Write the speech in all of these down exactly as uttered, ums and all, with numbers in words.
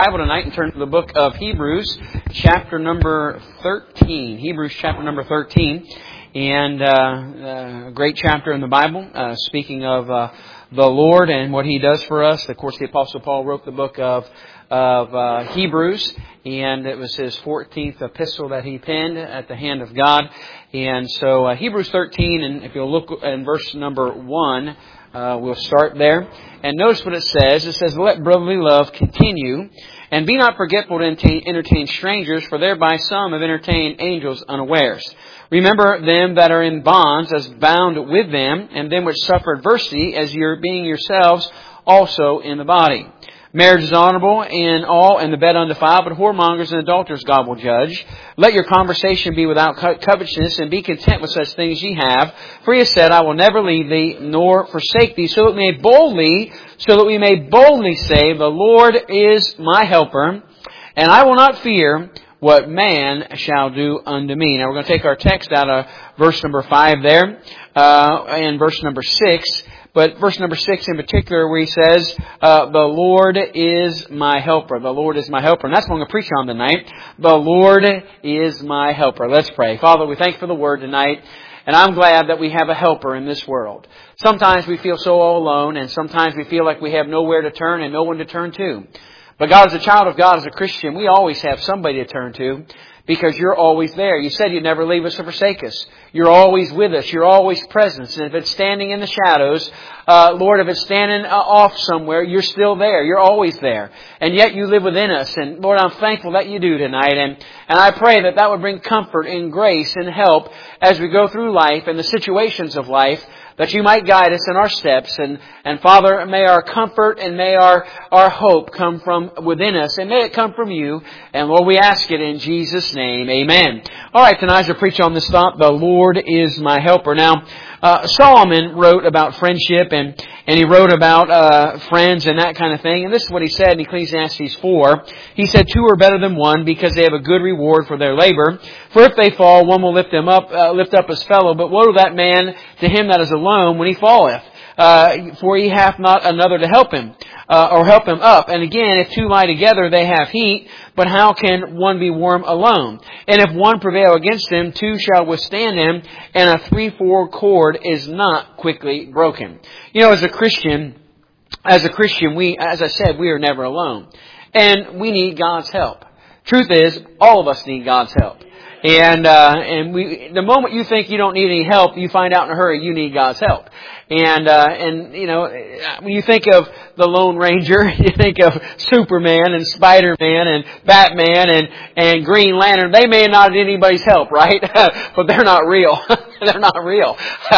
Bible tonight and turn to the book of Hebrews, chapter number thirteen. Hebrews chapter number thirteen. And uh, a great chapter in the Bible, uh, speaking of uh, the Lord and what He does for us. Of course, the Apostle Paul wrote the book of of uh, Hebrews, and it was his fourteenth epistle that he penned at the hand of God. And so uh, Hebrews thirteen, and if you'll look in verse number one, uh, we'll start there. And notice what it says. It says, "Let brotherly love continue, and be not forgetful to entertain, entertain strangers, for thereby some have entertained angels unawares. Remember them that are in bonds as bound with them, and them which suffer adversity as your being yourselves also in the body. Marriage is honorable in all, and the bed undefiled, but whoremongers and adulterers God will judge. Let your conversation be without covetousness, and be content with such things ye have. For He has said, I will never leave thee, nor forsake thee, so that we may boldly, so that we may boldly say, the Lord is my helper, and I will not fear what man shall do unto me." Now we're going to take our text out of verse number five there, uh, and verse number six. But verse number six in particular, where he says, uh, the Lord is my helper. The Lord is my helper. And that's what I'm going to preach on tonight. The Lord is my helper. Let's pray. Father, we thank you for the word tonight. And I'm glad that we have a helper in this world. Sometimes we feel so all alone, and sometimes we feel like we have nowhere to turn and no one to turn to. But God, as a child of God, as a Christian, we always have somebody to turn to, because you're always there. You said you'd never leave us or forsake us. You're always with us. You're always present. And if it's standing in the shadows, uh, Lord, if it's standing uh, off somewhere, you're still there. You're always there. And yet you live within us. And Lord, I'm thankful that you do tonight. And, and I pray that that would bring comfort and grace and help as we go through life and the situations of life, that you might guide us in our steps. And, and Father, may our comfort and may our, our hope come from within us. And may it come from you. And Lord, we ask it in Jesus' name. Amen. All right, tonight I preach on this thought, the Lord is my helper. Now, uh, Solomon wrote about friendship, and, and he wrote about uh, friends and that kind of thing. And this is what he said in Ecclesiastes four. He said, "Two are better than one, because they have a good reward for their labor. For if they fall, one will lift them up, uh, lift up his fellow. But woe to that man, to him that is alone, when he falleth. Uh, for he hath not another to help him, uh, or help him up. And again, if two lie together, they have heat. But how can one be warm alone? And if one prevail against him, two shall withstand him. And a threefold cord is not quickly broken." You know, as a Christian, as a Christian, we, as I said, we are never alone. And we need God's help. Truth is, all of us need God's help. And, uh, and we, the moment you think you don't need any help, you find out in a hurry you need God's help. And, uh, and, you know, when you think of the Lone Ranger, you think of Superman and Spider-Man and Batman and, and Green Lantern. They may not need anybody's help, right? But they're not real. They're not real.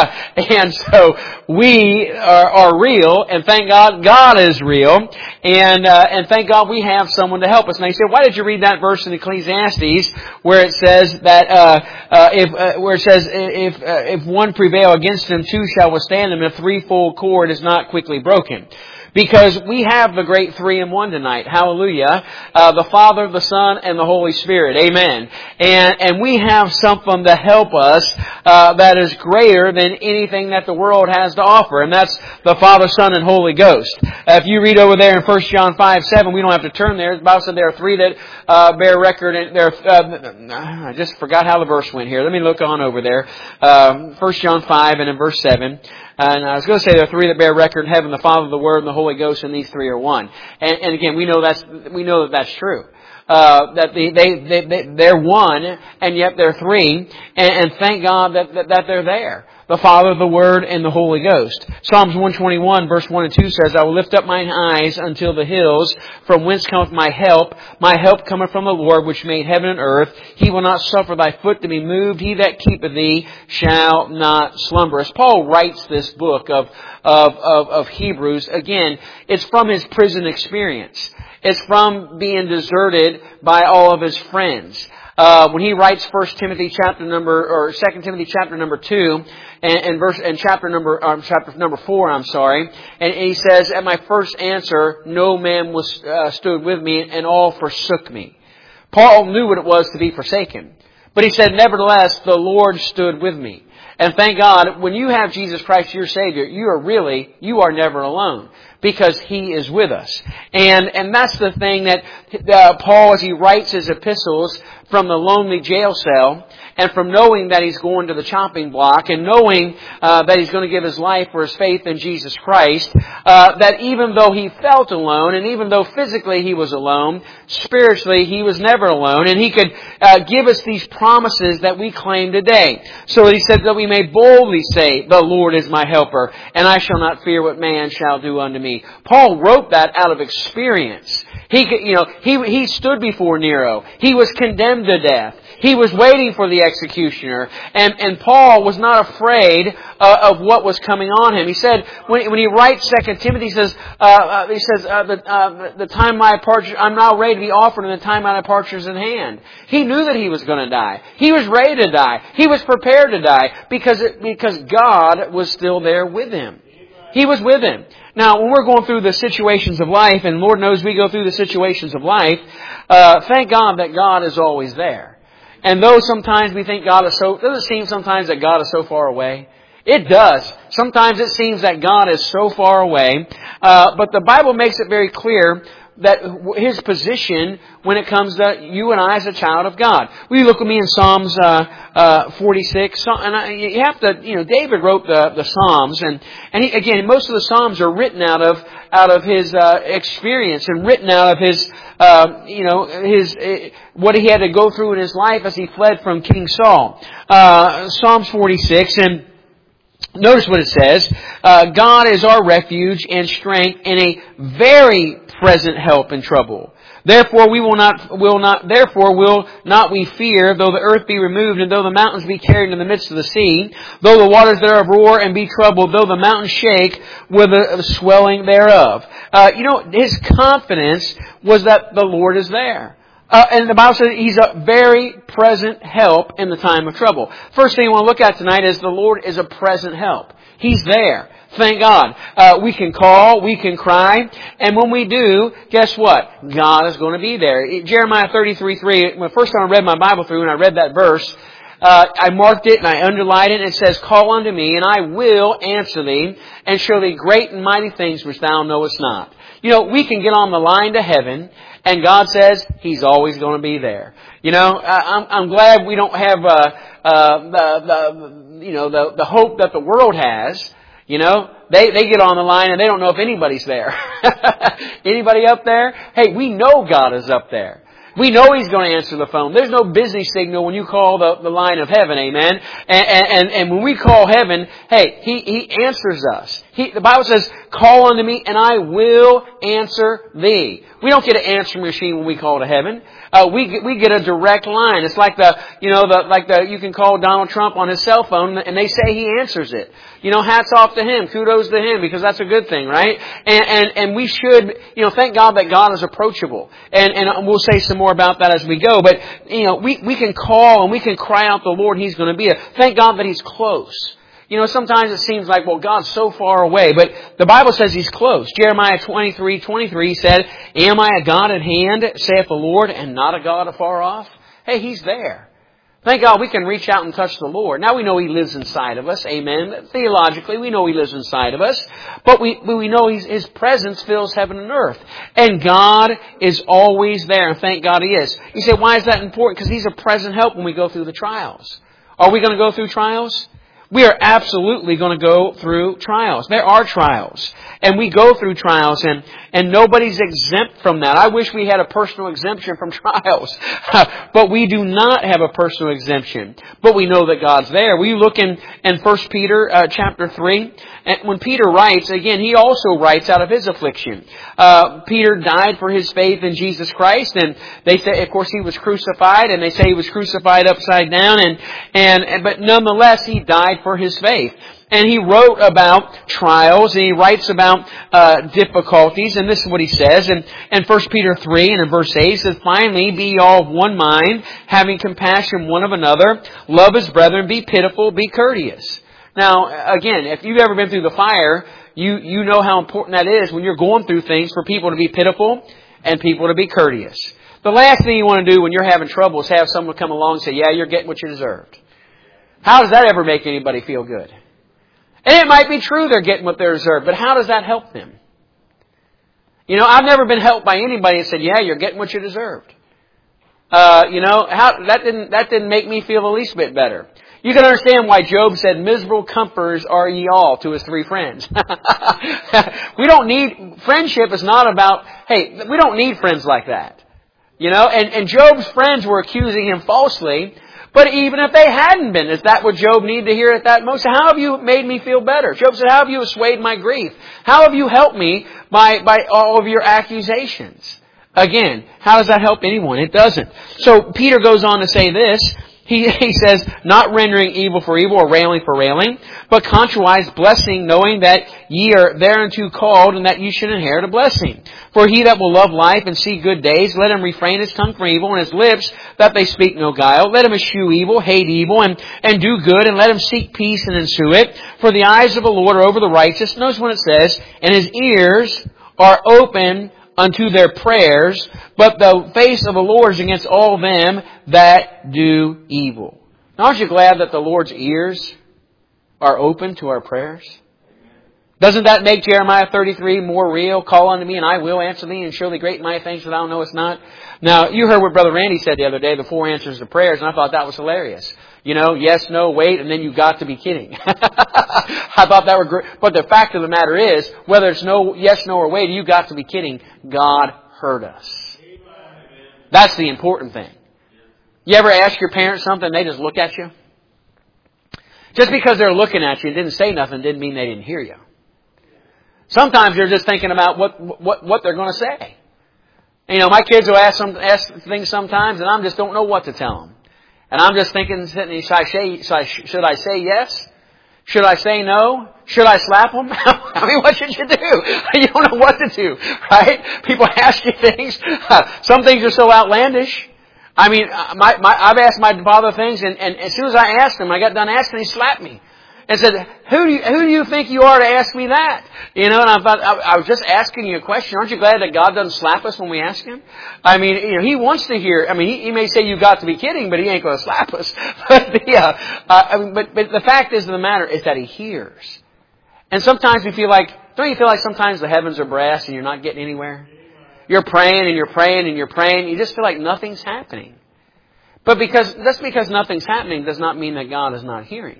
And so we are, are real, and thank God God is real. And, uh, and thank God we have someone to help us. Now you say, why did you read that verse in Ecclesiastes where it says that, uh, uh, if, uh, where it says, if, uh, if one prevail against him, two shall withstand him, and a threefold cord is not quickly broken? Because we have the great three in one tonight. Hallelujah. Uh, the Father, the Son, and the Holy Spirit. Amen. And, and we have something to help us, uh, that is greater than anything that the world has to offer. And that's the Father, Son, and Holy Ghost. Uh, if you read over there in First John five seven, we don't have to turn there. The Bible said there are three that, uh, bear record. And there, uh, I just forgot how the verse went here. Let me look on over there. Um, First John five and in verse seven. And I was going to say there are three that bear record in heaven: the Father, the Word, and the Holy Ghost, and these three are one. And, and again, we know that's we know that that's true. Uh, that they, they, they, they, they're one, and yet they're three. And, and thank God that, that, that they're there. The Father, the Word, and the Holy Ghost. Psalms one twenty-one, verse one and two says, "I will lift up mine eyes until the hills, from whence cometh my help. My help cometh from the Lord, which made heaven and earth. He will not suffer thy foot to be moved. He that keepeth thee shall not slumber." As Paul writes this book of, of, of, of Hebrews, again, it's from his prison experience. It's from being deserted by all of his friends. Uh, when he writes First Timothy chapter number, or Second Timothy chapter number two, and, and verse, and chapter number, um, chapter number four, I'm sorry, and, and he says, "At my first answer, no man was, uh, stood with me, and all forsook me." Paul knew what it was to be forsaken. But he said, "Nevertheless, the Lord stood with me." And thank God, when you have Jesus Christ your Savior, you are really, you are never alone. because He is with us. And and that's the thing that uh, Paul, as he writes his epistles from the lonely jail cell, and from knowing that he's going to the chopping block, and knowing uh, that he's going to give his life for his faith in Jesus Christ, uh, that even though he felt alone, and even though physically he was alone, spiritually he was never alone, and he could uh, give us these promises that we claim today. So he said that we may boldly say, "The Lord is my helper, and I shall not fear what man shall do unto me." Paul wrote that out of experience. He, you know, he he stood before Nero. He was condemned to death. He was waiting for the executioner, and and Paul was not afraid uh, of what was coming on him. He said when when he writes Second Timothy, he says uh, uh, he says uh, the uh, the time my departure, I'm now ready to be offered, and the time my departure is in hand. He knew that he was going to die. He was ready to die. He was prepared to die because it, because God was still there with him. He was with him. Now, when we're going through the situations of life, and Lord knows we go through the situations of life, uh, thank God that God is always there. And though sometimes we think God is so, does it seem sometimes that God is so far away? It does. Sometimes it seems that God is so far away. Uh, but the Bible makes it very clear that His position when it comes to you and I as a child of God. Will you look with me in Psalms uh, uh, forty-six? And I, you have to, you know, David wrote the, the Psalms, and and he, again, most of the Psalms are written out of out of his uh, experience and written out of his, uh, you know, his uh, what he had to go through in his life as he fled from King Saul. Uh, Psalms forty-six, and notice what it says. Uh, God is our refuge and strength, and a very present help in trouble. Therefore we will not, will not, therefore will not we fear, though the earth be removed, and though the mountains be carried in the midst of the sea, though the waters thereof roar and be troubled, though the mountains shake with the swelling thereof. Uh, you know, his confidence was that the Lord is there. Uh, and the Bible says He's a very present help in the time of trouble. First thing I want to look at tonight is the Lord is a present help. He's there. Thank God. Uh, we can call, we can cry, and when we do, guess what? God is going to be there. Jeremiah thirty-three three, when the first time I read my Bible through and I read that verse, uh, I marked it and I underlined it, and it says, "Call unto me, and I will answer thee, and show thee great and mighty things which thou knowest not." You know, we can get on the line to heaven, and God says He's always going to be there. You know, I'm, I'm glad we don't have uh, uh, the, the, you know, the, the hope that the world has. You know, they, they get on the line and they don't know if anybody's there. Anybody up there? Hey, we know God is up there. We know He's going to answer the phone. There's no busy signal when you call the, the line of heaven, amen? And, and, and when we call heaven, hey, He, he answers us. He, the Bible says, "Call unto me, and I will answer thee." We don't get an answering machine when we call to heaven. Uh, we get, we get a direct line. It's like the, you know, the, like the, you can call Donald Trump on his cell phone and they say he answers it. You know, hats off to him. Kudos to him, because that's a good thing, right? And, and, and we should, you know, thank God that God is approachable. And, and we'll say some more about that as we go. But, you know, we, we can call and we can cry out the Lord. He's going to be there. Thank God that He's close. You know, sometimes it seems like, well, God's so far away, but the Bible says He's close. Jeremiah twenty-three twenty-three said, "Am I a God at hand, saith the Lord, and not a God afar off?" Hey, He's there. Thank God we can reach out and touch the Lord. Now we know He lives inside of us. Amen. Theologically, we know He lives inside of us. But we, we know he's, His presence fills heaven and earth. And God is always there. And thank God He is. You say, why is that important? Because He's a present help when we go through the trials. Are we going to go through trials? We are absolutely going to go through trials. There are trials. And we go through trials, and, and nobody's exempt from that. I wish we had a personal exemption from trials. But we do not have a personal exemption. But we know that God's there. We look in, in First Peter uh, chapter three. And when Peter writes, again, he also writes out of his affliction. Uh, Peter died for his faith in Jesus Christ. And they say, of course, he was crucified. And they say he was crucified upside down. And, and but nonetheless, he died for his faith. And he wrote about trials, and he writes about uh, difficulties, and this is what he says in, in First Peter three and in verse eight. He says, "Finally, be ye all of one mind, having compassion one of another, love as brethren, be pitiful, be courteous." Now, again, if you've ever been through the fire, you, you know how important that is when you're going through things for people to be pitiful and people to be courteous. The last thing you want to do when you're having trouble is have someone come along and say, "Yeah, you're getting what you deserved." How does that ever make anybody feel good? And it might be true they're getting what they deserve, but how does that help them? You know, I've never been helped by anybody that said, yeah, you're getting what you deserved. Uh, you know, how, that didn't, that didn't make me feel the least bit better. You can understand why Job said, miserable comforters are ye all, to his three friends. We don't need, friendship is not about, hey, we don't need friends like that. You know, and, and Job's friends were accusing him falsely. But even if they hadn't been, is that what Job needed to hear at that most? How have you made me feel better? Job said, how have you assuaged my grief? How have you helped me by, by all of your accusations? Again, how does that help anyone? It doesn't. So Peter goes on to say this. He, he says, not rendering evil for evil or railing for railing, but contrariwise blessing, knowing that ye are thereunto called, and that ye should inherit a blessing. For he that will love life and see good days, let him refrain his tongue from evil, and his lips that they speak no guile. Let him eschew evil, hate evil, and, and do good, and let him seek peace and ensue it. For the eyes of the Lord are over the righteous. Notice when it says, and his ears are open unto their prayers, but the face of the Lord is against all them that do evil. Now, aren't you glad that the Lord's ears are open to our prayers? Doesn't that make Jeremiah thirty-three more real? Call unto me and I will answer thee and show thee great and mighty things that thou knowest not. Now, you heard what Brother Randy said the other day, the four answers to prayers, and I thought that was hilarious. You know, yes, no, wait, and then you got to be kidding. I thought that were great. But the fact of the matter is, whether it's no, yes, no, or wait, you got to be kidding. God heard us. That's the important thing. You ever ask your parents something and they just look at you? Just because they're looking at you and didn't say nothing didn't mean they didn't hear you. Sometimes you're just thinking about what what, what they're going to say. You know, my kids will ask some ask things sometimes, and I just don't know what to tell them. And I'm just thinking, should I say, should I say yes? Should I say no? Should I slap them? I mean, what should you do? You don't know what to do, right? People ask you things. Some things are so outlandish. I mean, my, my, I've asked my father things, and, and as soon as I asked him, I got done asking, he slapped me. And said, who do you, who do you think you are to ask me that? You know, and I thought, I, I was just asking you a question. Aren't you glad that God doesn't slap us when we ask Him? I mean, you know, He wants to hear, I mean, He, he may say you've got to be kidding, but He ain't going to slap us. But, yeah, uh, I mean, but, but the fact is of the matter is that He hears. And sometimes we feel like, don't you feel like sometimes the heavens are brass and you're not getting anywhere? You're praying and you're praying and you're praying. You just feel like nothing's happening. But because, just because nothing's happening does not mean that God is not hearing.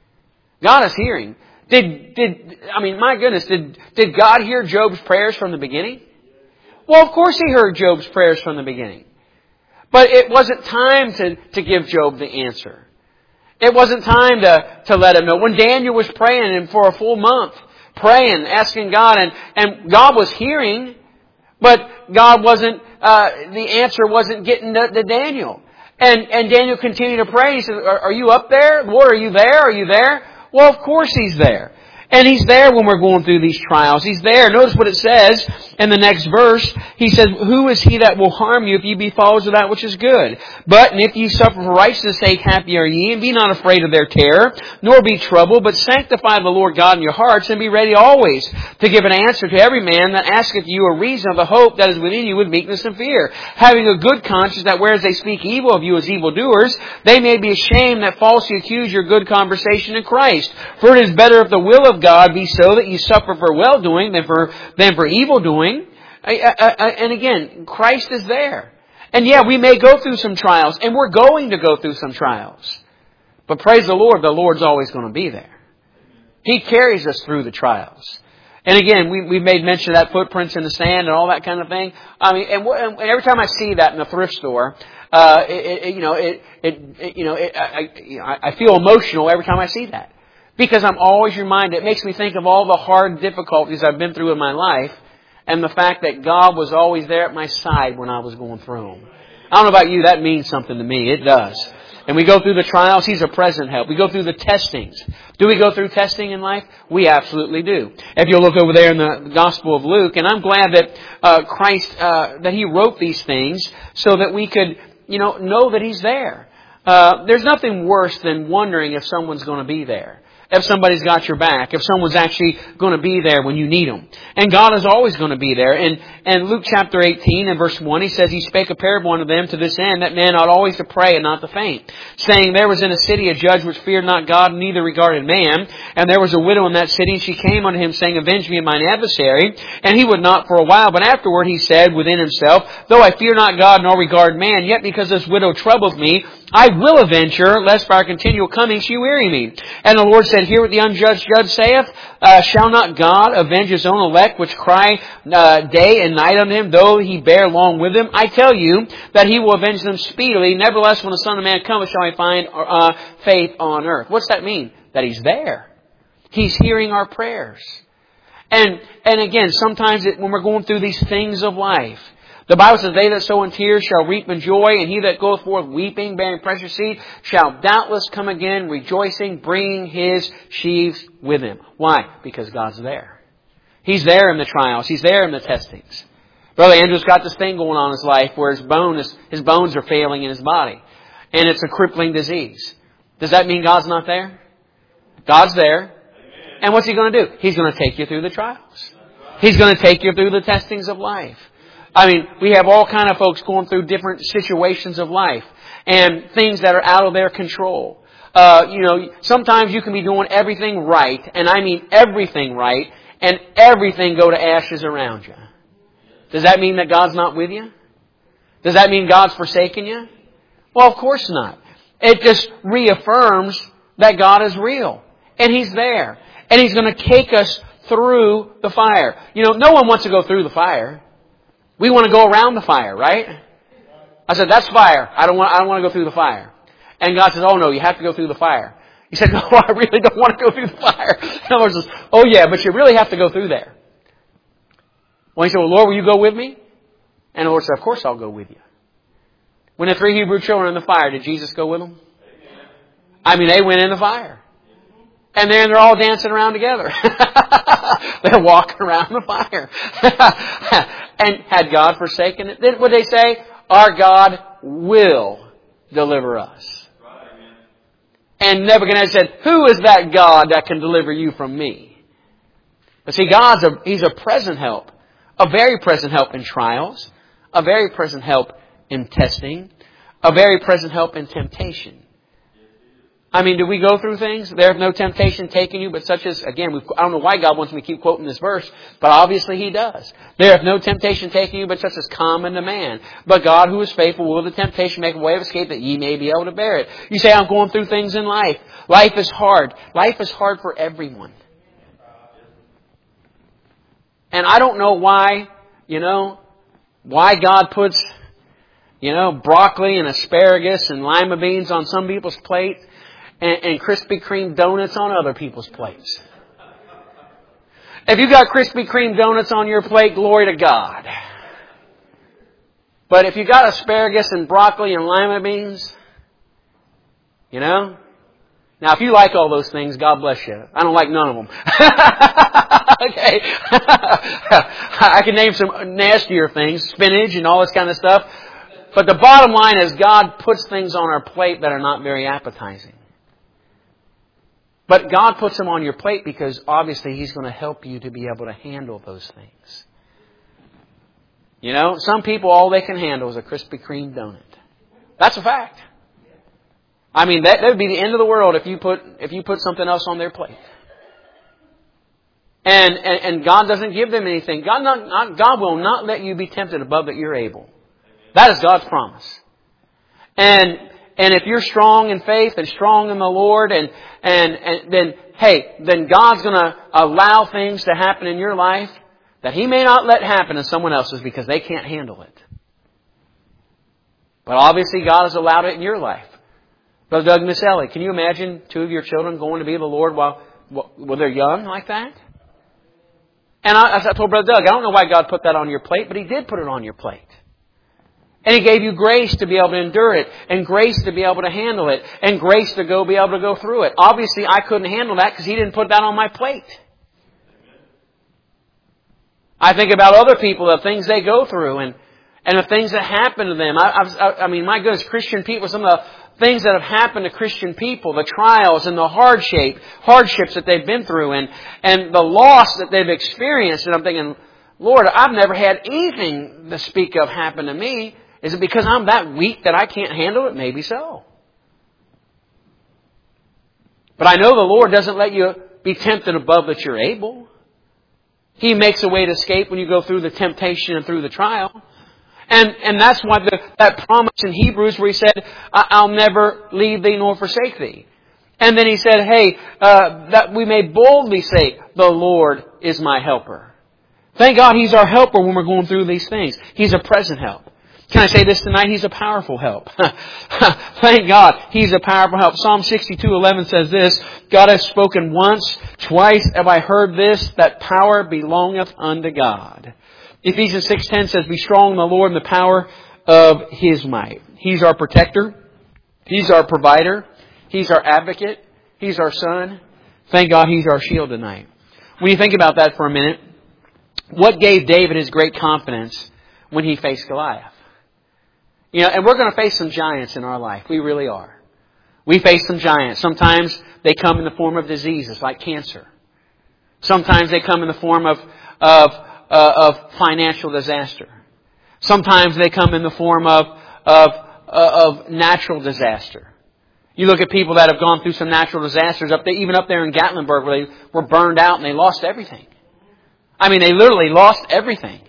God is hearing. Did, did, I mean, my goodness, did, did God hear Job's prayers from the beginning? Well, of course He heard Job's prayers from the beginning. But it wasn't time to, to give Job the answer. It wasn't time to, to let him know. When Daniel was praying and for a full month, praying, asking God, and, and God was hearing, but God wasn't, uh, the answer wasn't getting to, to Daniel. And, and Daniel continued to pray. He said, are, are you up there? Lord, are you there? Are you there? Well, of course He's there. And He's there when we're going through these trials. He's there. Notice what it says in the next verse. He says, who is he that will harm you if ye be followers of that which is good? But, and if ye suffer for righteousness' sake, happy are ye, and be not afraid of their terror, nor be troubled, but sanctify the Lord God in your hearts, and be ready always to give an answer to every man that asketh you a reason of the hope that is within you with meekness and fear, having a good conscience, that whereas they speak evil of you as evildoers, they may be ashamed that falsely accuse your good conversation in Christ. For it is better if the will of God be so that you suffer for well-doing than for than for evil-doing. And again, Christ is there. And yeah, we may go through some trials, and we're going to go through some trials. But praise the Lord, the Lord's always going to be there. He carries us through the trials. And again, we, we've made mention of that footprints in the sand and all that kind of thing. I mean, and, and every time I see that in a thrift store, uh, it, it, you know, it, it, it you know, it, I, I feel emotional every time I see that. Because I'm always reminded, it makes me think of all the hard difficulties I've been through in my life, and the fact that God was always there at my side when I was going through them. I don't know about you, that means something to me. It does. And we go through the trials, He's a present help. We go through the testings. Do we go through testing in life? We absolutely do. If you'll look over there in the Gospel of Luke, and I'm glad that uh, Christ, uh, that He wrote these things so that we could, you know, know that He's there. Uh, there's nothing worse than wondering if someone's going to be there. if somebody's got your back, if someone's actually going to be there when you need them. And God is always going to be there. And, and Luke chapter eighteen and verse one, He says, He spake a parable unto them to this end, that man ought always to pray and not to faint, saying, there was in a city a judge which feared not God, neither regarded man. And there was a widow in that city, and she came unto him, saying, avenge me of mine adversary. And he would not for a while, but afterward he said within himself, though I fear not God nor regard man, yet because this widow troubleth me, I will avenge her, lest by her continual coming she weary me. And the Lord said, hear what the unjudged judge saith, uh, shall not God avenge His own elect, which cry uh, day and night unto Him, though He bear long with them? I tell you that He will avenge them speedily. Nevertheless, when the Son of Man cometh, shall He find uh, faith on earth. What's that mean? That He's there. He's hearing our prayers. And and again, sometimes it, when we're going through these things of life, the Bible says, they that sow in tears shall reap in joy, and he that goeth forth weeping, bearing precious seed, shall doubtless come again, rejoicing, bringing his sheaves with him. Why? Because God's there. He's there in the trials. He's there in the testings. Brother Andrew's got this thing going on in his life where his, bone is, his bones are failing in his body. And it's a crippling disease. Does that mean God's not there? God's there. And what's He going to do? He's going to take you through the trials. He's going to take you through the testings of life. I mean, we have all kind of folks going through different situations of life and things that are out of their control. Uh, you know, sometimes you can be doing everything right, and I mean everything right, and everything go to ashes around you. Does that mean that God's not with you? Does that mean God's forsaken you? Well, of course not. It just reaffirms that God is real, and He's there, and He's going to take us through the fire. You know, no one wants to go through the fire. We want to go around the fire, right? I said, that's fire. I don't want, I don't want to go through the fire. And God says, oh no, you have to go through the fire. He said, no, I really don't want to go through the fire. And the Lord says, oh yeah, but you really have to go through there. Well, he said, well, Lord, will you go with me? And the Lord said, of course I'll go with you. When the three Hebrew children were in the fire, did Jesus go with them? I mean, they went in the fire. And then they're all dancing around together. They're walking around the fire. And had God forsaken it? Then would they say, our God will deliver us. And Nebuchadnezzar said, who is that God that can deliver you from me? But see, God's a, He's a present help. A very present help in trials. A very present help in testing. A very present help in temptation. I mean, do we go through things? There hath no temptation taken you, but such as, again, we've, I don't know why God wants me to keep quoting this verse, but obviously He does. There hath no temptation taken you, but such as common to man. But God, who is faithful, will the temptation make a way of escape that ye may be able to bear it. You say, I'm going through things in life. Life is hard. Life is hard for everyone. And I don't know why, you know, why God puts, you know, broccoli and asparagus and lima beans on some people's plate. And, and Krispy Kreme donuts on other people's plates. If you got Krispy Kreme donuts on your plate, glory to God. But if you got asparagus and broccoli and lima beans, you know. Now, if you like all those things, God bless you. I don't like none of them. Okay. I can name some nastier things, spinach and all this kind of stuff. But the bottom line is God puts things on our plate that are not very appetizing. But God puts them on your plate because obviously He's going to help you to be able to handle those things. You know, some people, all they can handle is a Krispy Kreme donut. That's a fact. I mean, that, that would be the end of the world if you put if you put something else on their plate. And and, and God doesn't give them anything. God not, not God will not let you be tempted above that you're able. That is God's promise. And And if you're strong in faith and strong in the Lord, and, and, and then, hey, then God's going to allow things to happen in your life that He may not let happen in someone else's because they can't handle it. But obviously God has allowed it in your life. Brother Doug, Miss Ellie, can you imagine two of your children going to be the Lord while, while they're young like that? And I, as I told Brother Doug, I don't know why God put that on your plate, but He did put it on your plate. And He gave you grace to be able to endure it, and grace to be able to handle it, and grace to go be able to go through it. Obviously, I couldn't handle that because He didn't put that on my plate. I think about other people, the things they go through, and and the things that happen to them. I, I, I mean, my goodness, Christian people, some of the things that have happened to Christian people, the trials and the hardship, hardships that they've been through, and, and the loss that they've experienced. And I'm thinking, Lord, I've never had anything to speak of happen to me. Is it because I'm that weak that I can't handle it? Maybe so. But I know the Lord doesn't let you be tempted above that you're able. He makes a way to escape when you go through the temptation and through the trial. And and that's why the, that promise in Hebrews where He said, I'll never leave thee nor forsake thee. And then He said, hey, uh, that we may boldly say, the Lord is my helper. Thank God He's our helper when we're going through these things. He's a present help. Can I say this tonight? He's a powerful help. Thank God He's a powerful help. Psalm sixty-two eleven says this, God has spoken once, twice have I heard this, that power belongeth unto God. Ephesians six ten says, be strong in the Lord and the power of His might. He's our protector. He's our provider. He's our advocate. He's our son. Thank God He's our shield tonight. When you think about that for a minute, what gave David his great confidence when he faced Goliath? You know, and we're going to face some giants in our life. We really are. We face some giants. Sometimes they come in the form of diseases like cancer. Sometimes they come in the form of, of, uh, of financial disaster. Sometimes they come in the form of, of, uh, of natural disaster. You look at people that have gone through some natural disasters up there, even up there in Gatlinburg where they were burned out and they lost everything. I mean, they literally lost everything.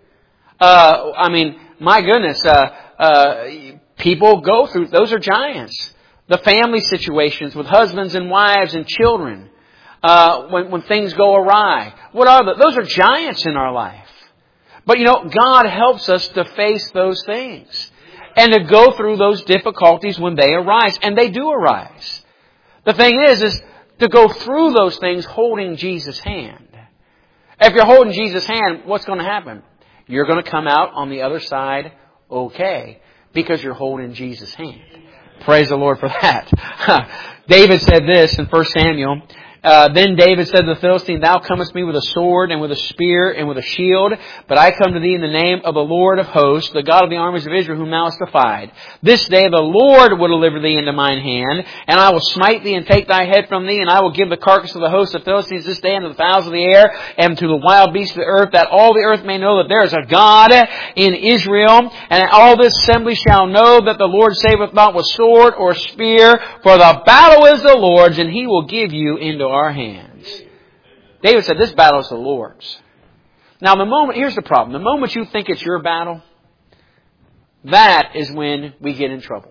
Uh, I mean, my goodness, uh, uh, people go through, those are giants. The family situations with husbands and wives and children, uh, when, when things go awry. What are the, those are giants in our life. But you know, God helps us to face those things and to go through those difficulties when they arise. And they do arise. The thing is, is to go through those things holding Jesus' hand. If you're holding Jesus' hand, what's going to happen? You're going to come out on the other side okay, because you're holding Jesus' hand. Praise the Lord for that. David said this in First Samuel. Uh, then David said to the Philistine, thou comest me with a sword and with a spear and with a shield, but I come to thee in the name of the Lord of hosts, the God of the armies of Israel, whom thou hast defied. This day the Lord will deliver thee into mine hand, and I will smite thee and take thy head from thee, and I will give the carcass of the host of Philistines this day unto the fowls of the air, and to the wild beasts of the earth, that all the earth may know that there is a God in Israel, and all this assembly shall know that the Lord saveth not with sword or spear, for the battle is the Lord's, and He will give you into our hands. David said, this battle is the Lord's. Now the moment, here's the problem. The moment you think it's your battle, that is when we get in trouble.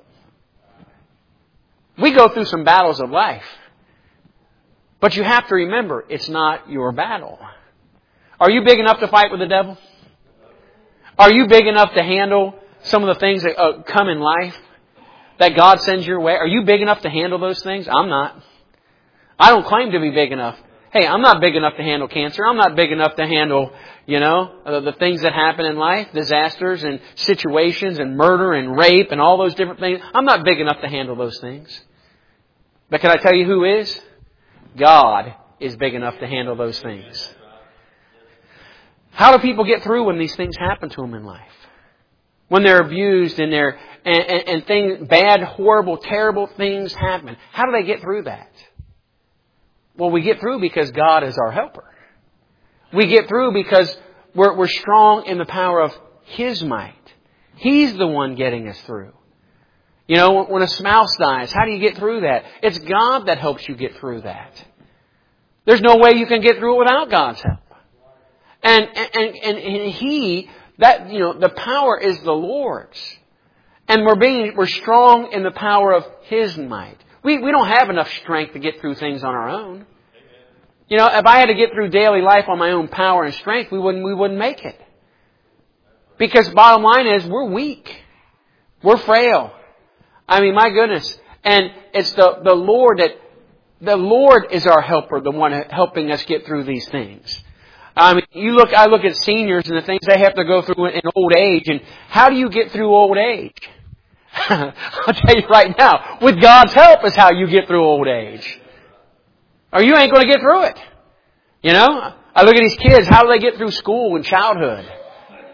We go through some battles of life. But you have to remember, it's not your battle. Are you big enough to fight with the devil? Are you big enough to handle some of the things that uh, come in life that God sends your way? Are you big enough to handle those things? I'm not. I don't claim to be big enough. Hey, I'm not big enough to handle cancer. I'm not big enough to handle, you know, uh, the things that happen in life, disasters and situations and murder and rape and all those different things. I'm not big enough to handle those things. But can I tell you who is? God is big enough to handle those things. How do people get through when these things happen to them in life? When they're abused and they're, and, and, and things, bad, horrible, terrible things happen. How do they get through that? Well, we get through because God is our helper. We get through because we're, we're strong in the power of His might. He's the one getting us through. You know, when a spouse dies, how do you get through that? It's God that helps you get through that. There's no way you can get through it without God's help. And, and, and, and He, that, you know, the power is the Lord's. And we're being, we're strong in the power of His might. We, we don't have enough strength to get through things on our own. You know, if I had to get through daily life on my own power and strength, we wouldn't, we wouldn't make it. Because bottom line is, we're weak. We're frail. I mean, my goodness. And it's the, the Lord that, the Lord is our helper, the one helping us get through these things. I mean, you look, I look at seniors and the things they have to go through in old age, and how do you get through old age? I'll tell you right now, with God's help is how you get through old age. Or you ain't going to get through it. You know, I look at these kids, how do they get through school and childhood?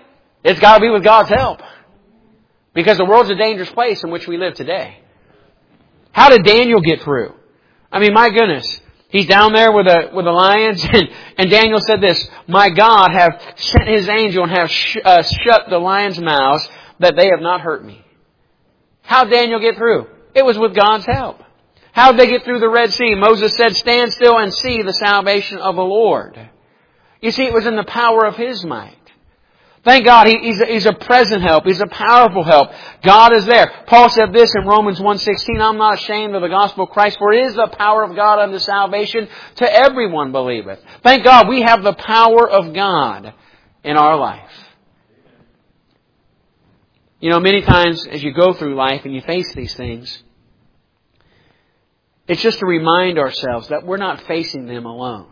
It's got to be with God's help. Because the world's a dangerous place in which we live today. How did Daniel get through? I mean, my goodness. He's down there with the, with the lions, and, and Daniel said this, "My God hath sent His angel and hath sh- uh, shut the lions' mouths, that they have not hurt me." How did Daniel get through? It was with God's help. How did they get through the Red Sea? Moses said, "Stand still and see the salvation of the Lord." You see, it was in the power of His might. Thank God, he, he's, a, he's a present help. He's a powerful help. God is there. Paul said this in Romans one sixteen, "I'm not ashamed of the gospel of Christ, for it is the power of God unto salvation to everyone believeth." Thank God we have the power of God in our life. You know, many times as you go through life and you face these things, it's just to remind ourselves that we're not facing them alone.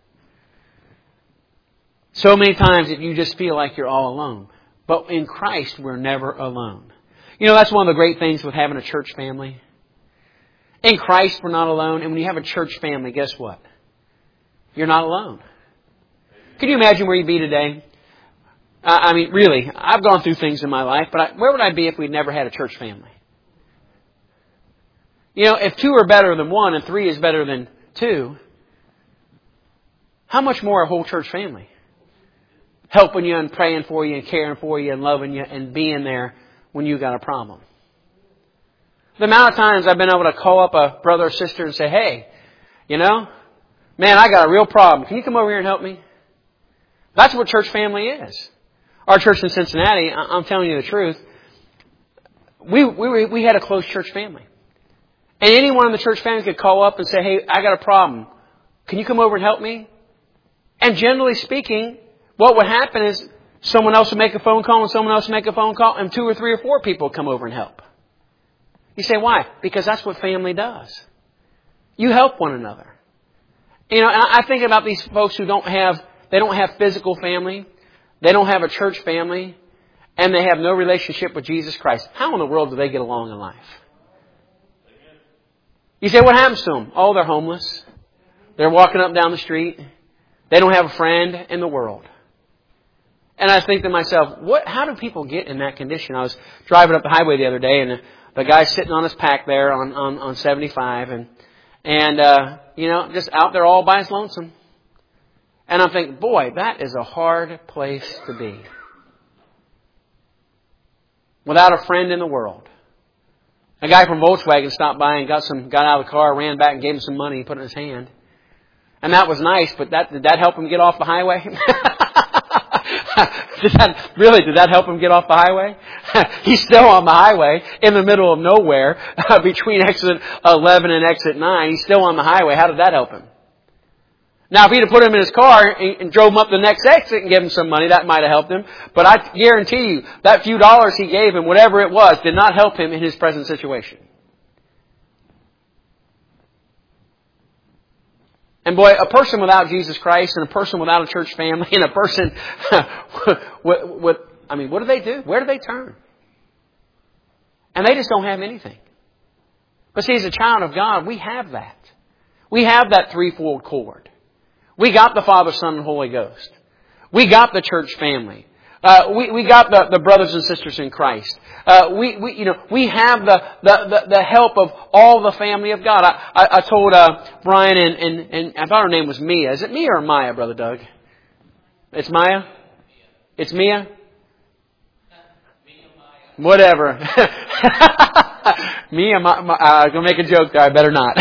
So many times if you just feel like you're all alone. But in Christ, we're never alone. You know, that's one of the great things with having a church family. In Christ, we're not alone. And when you have a church family, guess what? You're not alone. Can you imagine where you'd be today? I mean, really, I've gone through things in my life, but I, where would I be if we'd never had a church family? You know, if two are better than one and three is better than two, how much more a whole church family? Helping you and praying for you and caring for you and loving you and being there when you got a problem. The amount of times I've been able to call up a brother or sister and say, "Hey, you know, man, I got a real problem. Can you come over here and help me?" That's what church family is. Our church in Cincinnati, I'm telling you the truth, we we we had a close church family. And anyone in the church family could call up and say, "Hey, I got a problem. Can you come over and help me?" And generally speaking, what would happen is someone else would make a phone call and someone else would make a phone call and two or three or four people would come over and help. You say, why? Because that's what family does. You help one another. You know, I think about these folks who don't have, they don't have physical family. They don't have a church family. And they have no relationship with Jesus Christ. How in the world do they get along in life? You say, what happens to them? Oh, they're homeless. They're walking up and down the street. They don't have a friend in the world. And I think to myself, what? How do people get in that condition? I was driving up the highway the other day, and the, the guy's sitting on his pack there on, on, on seventy-five, and and uh, you know, just out there all by his lonesome. And I'm thinking, boy, that is a hard place to be. Without a friend in the world. A guy from Volkswagen stopped by and got some, got out of the car, ran back and gave him some money, and put it in his hand. And that was nice, but that did that help him get off the highway? did that, really, did that help him get off the highway? He's still on the highway in the middle of nowhere between exit eleven and exit nine. He's still on the highway. How did that help him? Now, if he'd have put him in his car and, and drove him up the next exit and gave him some money, that might have helped him. But I guarantee you, that few dollars he gave him, whatever it was, did not help him in his present situation. And boy, a person without Jesus Christ and a person without a church family and a person with, with, I mean, what do they do? Where do they turn? And they just don't have anything. But see, as a child of God, we have that. We have that threefold cord. We got the Father, Son, and Holy Ghost. We got the church family. Uh, we, we got the, the brothers and sisters in Christ. Uh, we, we, you know, we have the, the, the, the help of all the family of God. I, I, I told, uh, Brian and, and, and I thought her name was Mia. Is it Mia or Maya, Brother Doug? It's Maya? It's Mia? Whatever. Mia, my, my, I was going to make a joke there. I better not.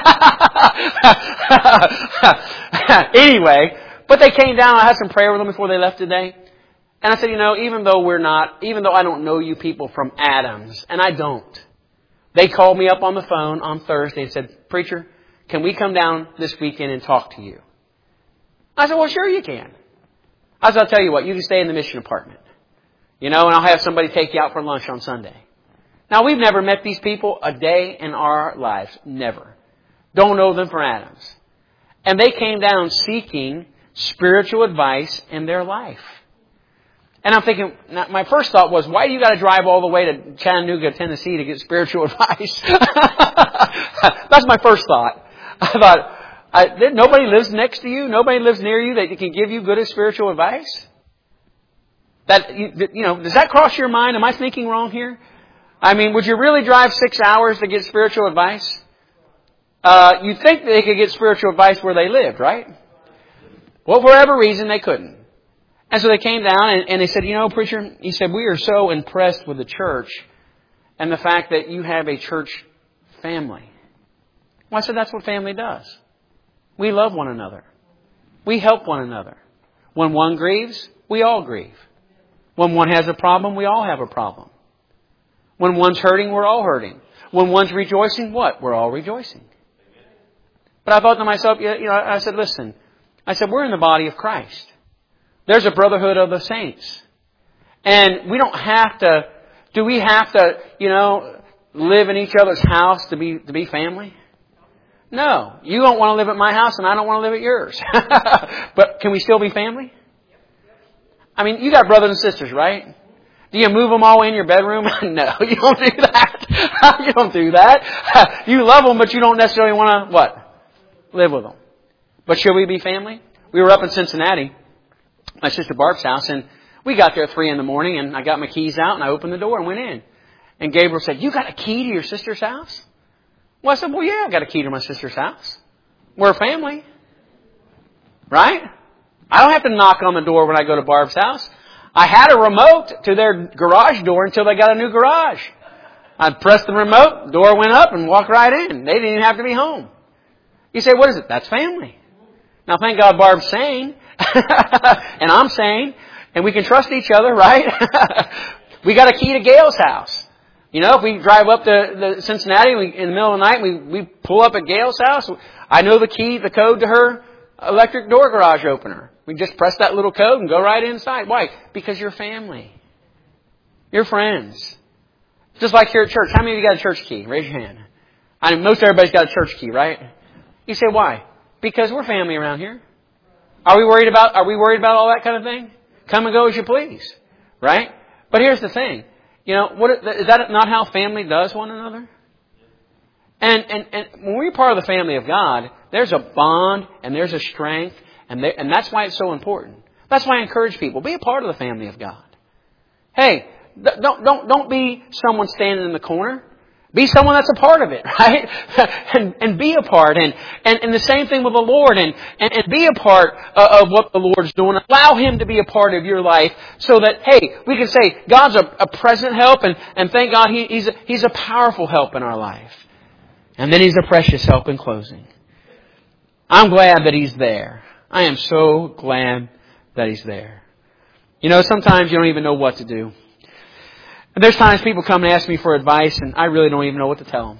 Anyway, but they came down. I had some prayer with them before they left today. And I said, you know, even though we're not, even though I don't know you people from Adams, and I don't, they called me up on the phone on Thursday and said, preacher, can we come down this weekend and talk to you? I said, well, sure you can. I said, I'll tell you what, you can stay in the mission apartment. You know, and I'll have somebody take you out for lunch on Sunday. Now, we've never met these people a day in our lives. Never. Don't know them from Adams. And they came down seeking spiritual advice in their life. And I'm thinking, now my first thought was, why do you got to drive all the way to Chattanooga, Tennessee to get spiritual advice? That's my first thought. I thought, I, nobody lives next to you? Nobody lives near you that can give you good spiritual advice? That, you know, does that cross your mind? Am I thinking wrong here? I mean, would you really drive six hours to get spiritual advice? Uh, you'd think they could get spiritual advice where they lived, right? Well, for whatever reason, they couldn't. And so they came down and, and they said, you know, preacher, he said, we are so impressed with the church and the fact that you have a church family. Well, I said, that's what family does. We love one another. We help one another. When one grieves, we all grieve. When one has a problem, we all have a problem. When one's hurting, we're all hurting. When one's rejoicing, what? We're all rejoicing. But I thought to myself, you know, I said, listen, I said, we're in the body of Christ. There's a brotherhood of the saints. And we don't have to, do we have to, you know, live in each other's house to be, to be family? No. You don't want to live at my house and I don't want to live at yours. But can we still be family? I mean, you got brothers and sisters, right? Do you move them all in your bedroom? No, you don't do that. You don't do that. You love them, but you don't necessarily want to, what? Live with them. But should we be family? We were up in Cincinnati, my sister Barb's house, and we got there at three in the morning, and I got my keys out, and I opened the door and went in. And Gabriel said, you got a key to your sister's house? Well, I said, well, yeah, I got a key to my sister's house. We're a family. Right? I don't have to knock on the door when I go to Barb's house. I had a remote to their garage door until they got a new garage. I pressed the remote, door went up, and walked right in. They didn't even have to be home. You say, what is it? That's family. Now, thank God Barb's sane, and I'm sane, and we can trust each other, right? We got a key to Gail's house. You know, if we drive up to, to Cincinnati we, in the middle of the night, we, we pull up at Gail's house. I know the key, the code to her electric door garage opener. We just press that little code and go right inside. Why? Because you're family. You're friends. Just like here at church. How many of you got a church key? Raise your hand. I mean, most everybody's got a church key, right? You say, why? Because we're family around here. Are we worried about, are we worried about all that kind of thing? Come and go as you please. Right? But here's the thing. You know, what, is that not how family does one another? And, and, and when we're part of the family of God, there's a bond and there's a strength, and, there, and that's why it's so important. That's why I encourage people, be a part of the family of God. Hey, don't, don't, don't be someone standing in the corner. Be someone that's a part of it, right? and, and be a part. And, and, and the same thing with the Lord. And, and, and be a part of what the Lord's doing. Allow Him to be a part of your life so that, hey, we can say God's a, a present help. And, and thank God he, He's, a, He's a powerful help in our life. And then He's a precious help in closing. I'm glad that He's there. I am so glad that He's there. You know, sometimes you don't even know what to do. And there's times people come and ask me for advice, and I really don't even know what to tell them.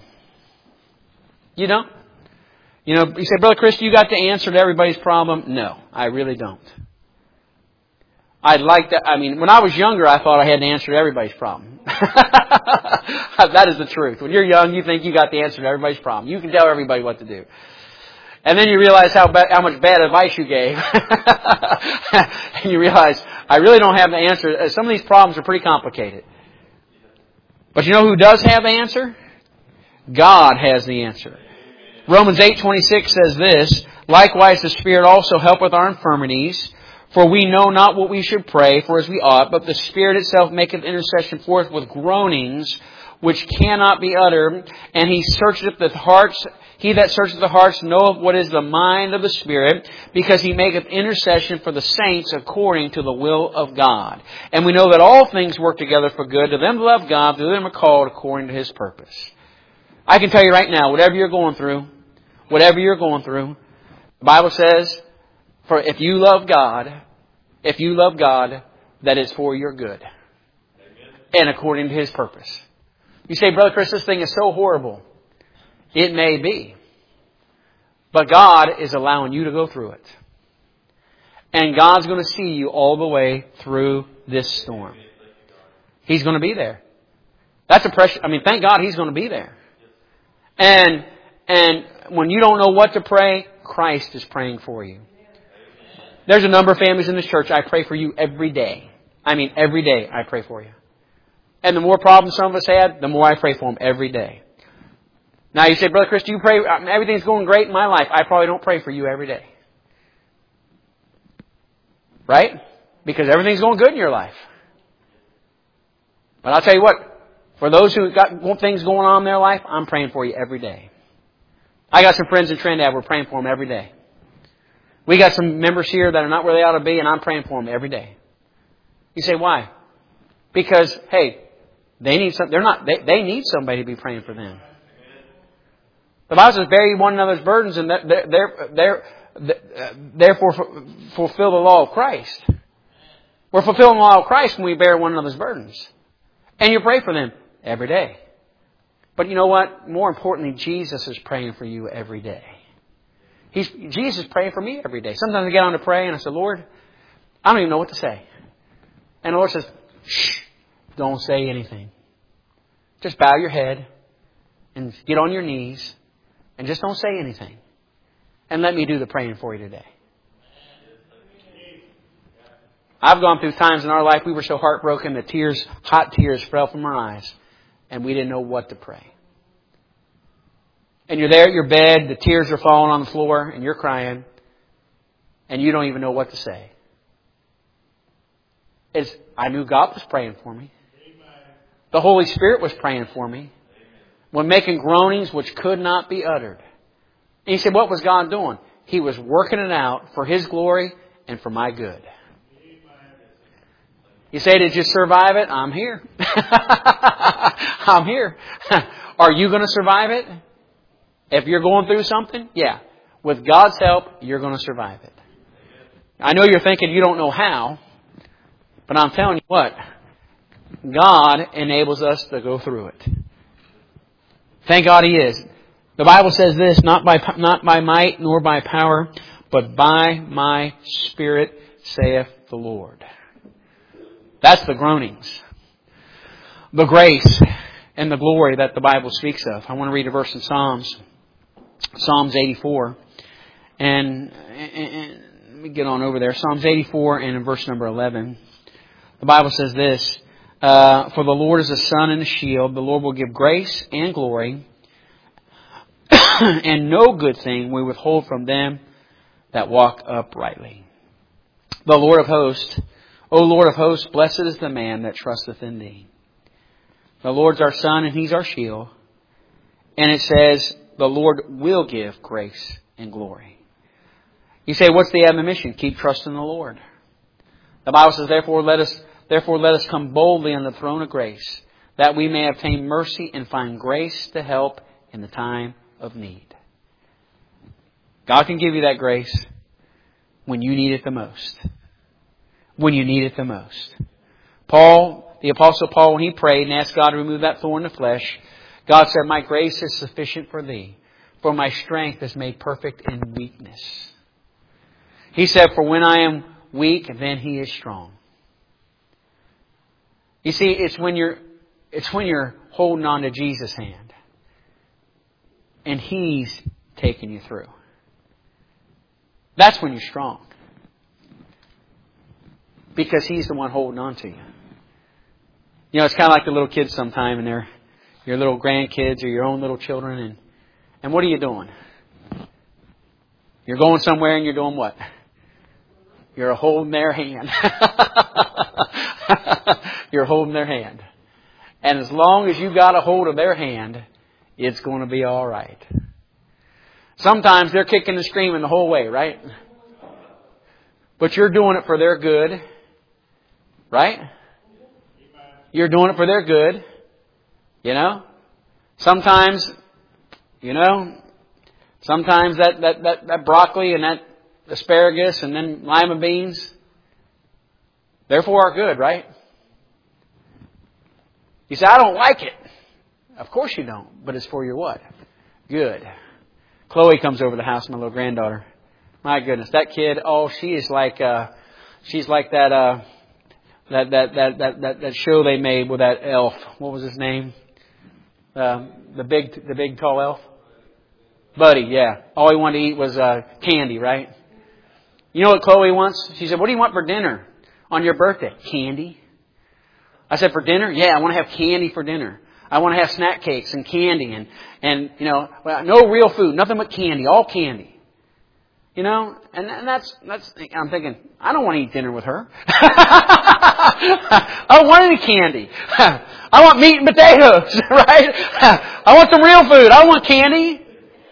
You don't? You know, you say, Brother Chris, you got the answer to everybody's problem? No, I really don't. I'd like to, I mean, when I was younger, I thought I had the answer to everybody's problem. That is the truth. When you're young, you think you got the answer to everybody's problem. You can tell everybody what to do. And then you realize how ba- how much bad advice you gave. And you realize, I really don't have the answer. Some of these problems are pretty complicated. But you know who does have the answer? God has the answer. Romans eight twenty-six says this, likewise the Spirit also helpeth our infirmities, for we know not what we should pray for as we ought, but the Spirit itself maketh intercession for us with groanings which cannot be uttered, and He searcheth the hearts. He that searcheth the hearts knoweth what is the mind of the Spirit, because He maketh intercession for the saints according to the will of God. And we know that all things work together for good to them that love God, to them are called according to His purpose. I can tell you right now, whatever you're going through, whatever you're going through, the Bible says, for if you love God, if you love God, that it's for your good. And according to His purpose. You say, Brother Chris, this thing is so horrible. It may be. But God is allowing you to go through it. And God's going to see you all the way through this storm. He's going to be there. That's a precious, I mean, thank God He's going to be there. And, and when you don't know what to pray, Christ is praying for you. There's a number of families in this church. I pray for you every day. I mean, every day I pray for you. And the more problems some of us had, the more I pray for them every day. Now you say, Brother Chris, do you pray? Everything's going great in my life. I probably don't pray for you every day. Right? Because everything's going good in your life. But I'll tell you what, for those who got things going on in their life, I'm praying for you every day. I got some friends in Trinidad, we're praying for them every day. We got some members here that are not where they ought to be, and I'm praying for them every day. You say, why? Because, hey, they need some, they're not, they, they need somebody to be praying for them. The Bible says, bear ye one another's burdens, and they're, they're, they're, therefore fulfill the law of Christ. We're fulfilling the law of Christ when we bear one another's burdens. And you pray for them every day. But you know what? More importantly, Jesus is praying for you every day. He's, Jesus is praying for me every day. Sometimes I get on to pray and I say, Lord, I don't even know what to say. And the Lord says, shh, don't say anything. Just bow your head and get on your knees and just don't say anything. And let me do the praying for you today. I've gone through times in our life we were so heartbroken that tears, hot tears fell from our eyes and we didn't know what to pray. And you're there at your bed, the tears are falling on the floor and you're crying and you don't even know what to say. It's, I knew God was praying for me. The Holy Spirit was praying for me. When making groanings which could not be uttered. And you said, what was God doing? He was working it out for His glory and for my good. You say, did you survive it? I'm here. I'm here. Are you going to survive it? If you're going through something, yeah. With God's help, you're going to survive it. I know you're thinking you don't know how, but I'm telling you what, God enables us to go through it. Thank God He is. The Bible says this, not by, not by might nor by power, but by my Spirit, saith the Lord. That's the groanings. The grace and the glory that the Bible speaks of. I want to read a verse in Psalms. Psalms eighty-four. And, and, and let me get on over there. Psalms eighty-four and in verse number eleven. The Bible says this. Uh, For the Lord is a sun and a shield. The Lord will give grace and glory. And no good thing we withhold from them that walk uprightly. The Lord of hosts, O Lord of hosts, blessed is the man that trusteth in Thee. The Lord's our sun and He's our shield. And it says, the Lord will give grace and glory. You say, what's the admonition? Keep trusting the Lord. The Bible says, therefore let us, therefore let us come boldly on the throne of grace, that we may obtain mercy and find grace to help in the time of need. God can give you that grace when you need it the most. When you need it the most. Paul, the Apostle Paul, when he prayed and asked God to remove that thorn in the flesh, God said, my grace is sufficient for thee, for my strength is made perfect in weakness. He said, for when I am weak, then He is strong. You see, it's when you're, it's when you're holding on to Jesus' hand and He's taking you through. That's when you're strong. Because He's the one holding on to you. You know, it's kind of like the little kids sometime and they're your little grandkids or your own little children. And, and what are you doing? You're going somewhere and you're doing what? You're holding their hand. You're holding their hand. And as long as you got a hold of their hand, it's going to be all right. Sometimes they're kicking and screaming the whole way, right? But you're doing it for their good. Right? You're doing it for their good. You know? Sometimes, you know, sometimes that, that, that, that broccoli and that asparagus and then lima beans, they're for our good, right? You say, I don't like it. Of course you don't. But it's for your what? Good. Chloe comes over the house, my little granddaughter. My goodness, that kid, oh, she is like, uh, she's like that, uh, that, that, that, that, that, that show they made with that elf. What was his name? Uh, the big, the big tall elf? Buddy, yeah. All he wanted to eat was, uh, candy, right? You know what Chloe wants? She said, what do you want for dinner on your birthday? Candy. I said, for dinner? Yeah, I want to have candy for dinner. I want to have snack cakes and candy and, and, you know, no real food, nothing but candy, all candy. You know, and, and that's, that's, I'm thinking, I don't want to eat dinner with her. I don't want any candy. I want meat and potatoes, right? I want some real food. I don't want candy.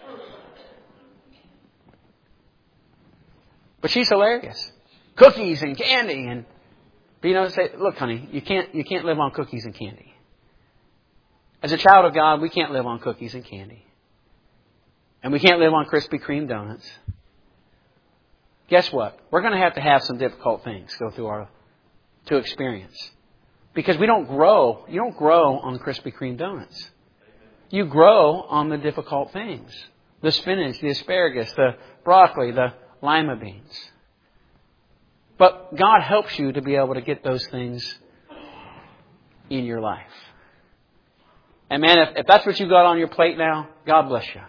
But she's hilarious. Cookies and candy and, but you know, say, look, honey, you can't, you can't live on cookies and candy. As a child of God, we can't live on cookies and candy. And we can't live on Krispy Kreme donuts. Guess what? We're going to have to have some difficult things go through our, to experience. Because we don't grow, you don't grow on Krispy Kreme donuts. You grow on the difficult things. The spinach, the asparagus, the broccoli, the lima beans. But God helps you to be able to get those things in your life. And man, if, if that's what you got on your plate now, God bless you.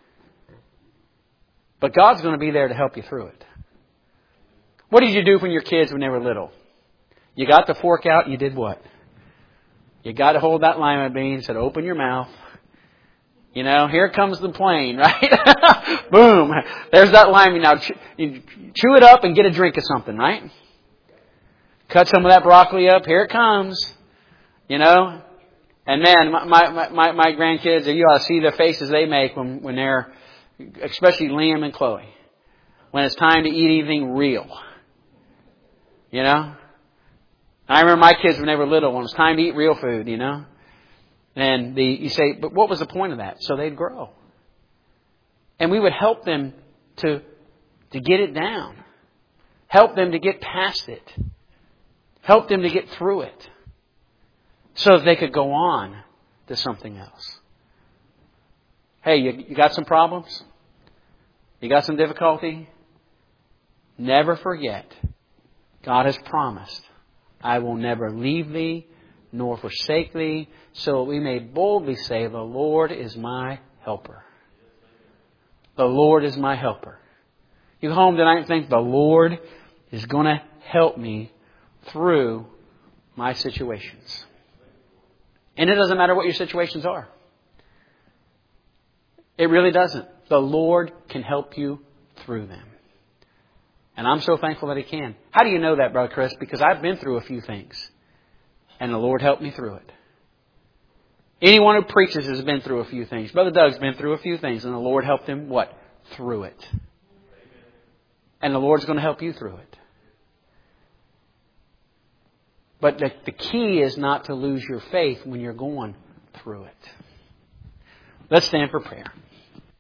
But God's going to be there to help you through it. What did you do when your kids when they were little? You got the fork out and you did what? You got to hold that lima bean and said, open your mouth. You know, here comes the plane, right? Boom. There's that lima. Now you chew it up and get a drink of something, right? Cut some of that broccoli up. Here it comes. You know? And man, my, my, my, my grandkids, you ought to see the faces they make when, when they're, especially Liam and Chloe, when it's time to eat anything real. You know? I remember my kids when they were little, when it was time to eat real food, you know? And the, you say, but what was the point of that? So they'd grow. And we would help them to, to get it down. Help them to get past it. Help them to get through it. So that they could go on to something else. Hey, you, you got some problems? You got some difficulty? Never forget, God has promised, I will never leave thee nor forsake thee, so that we may boldly say, the Lord is my helper. The Lord is my helper. You go home tonight and think, the Lord is going to help me through my situations. And it doesn't matter what your situations are. It really doesn't. The Lord can help you through them. And I'm so thankful that He can. How do you know that, Brother Chris? Because I've been through a few things. And the Lord helped me through it. Anyone who preaches has been through a few things. Brother Doug's been through a few things. And the Lord helped him, what? Through it. And the Lord's going to help you through it. But the, the key is not to lose your faith when you're going through it. Let's stand for prayer.